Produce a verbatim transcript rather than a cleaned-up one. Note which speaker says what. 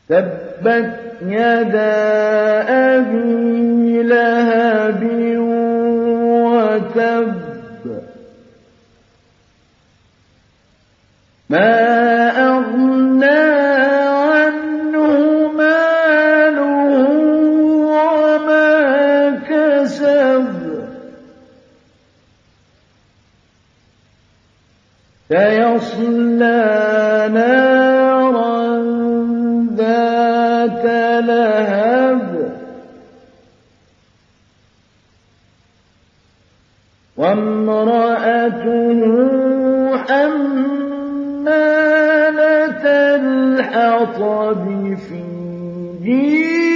Speaker 1: تبت يدا أبي لهب وتب ما أغنى عنه ماله وما كسب سيصلى نارا ذات لهب وامرأته حمالة الحطب في جيدها